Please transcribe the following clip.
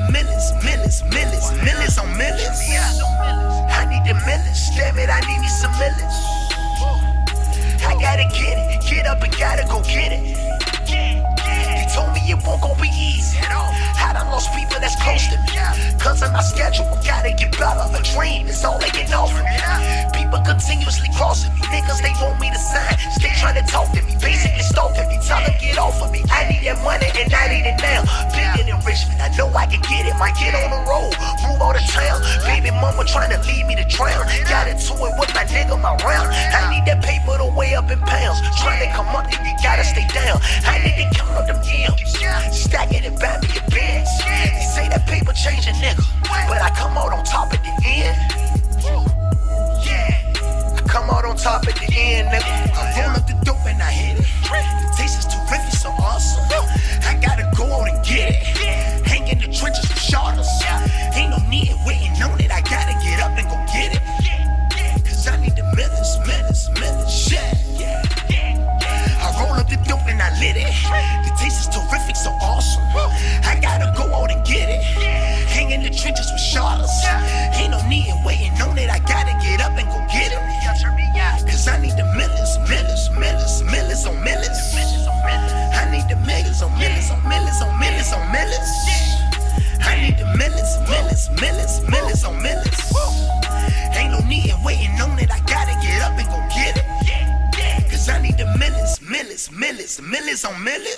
millions on millions. I need the millions, damn it, I need me some millions. I gotta get up and gotta go get it. They told me it won't gon' be easy. I done lost people that's close to me, cause of my schedule, gotta get better. A dream is all they can offer me. People continuously crossing me, niggas they want me to sign, stay trying to talk to me, basically stalking me, tell them get off of me. I need that money and I need it now. Bigger than Richmond, I know I can get it. Might get on the road, move out of town. Baby mama trying to leave me to drown. Got into it with my nigga, my round. I need that paper to weigh up in pounds. Trying to come up, then you gotta stay down. I need to count up them M's, stack it and buy me a Benz. They say that paper change a nigga, but I come out on top at the end. I come out on top at the end, nigga. I roll up the dope and I hit it. The taste is terrific, so awesome. I gotta go out and get it. Hang in the trenches with shorters. Ain't no need waiting on it. I gotta get up and go get it. Cause I need the millions, shit. I roll up the dope and I lit it. The taste is terrific, so awesome. I gotta go out and get it. Hang in the trenches with shorters. Ain't no need waiting on it. I gotta get up and go get it. Cause I need the millions on millions. I need the millions on millions. I need the millions on millions. Ain't no need waiting on it. I gotta get up and go get it. Cause I need the millions on millions.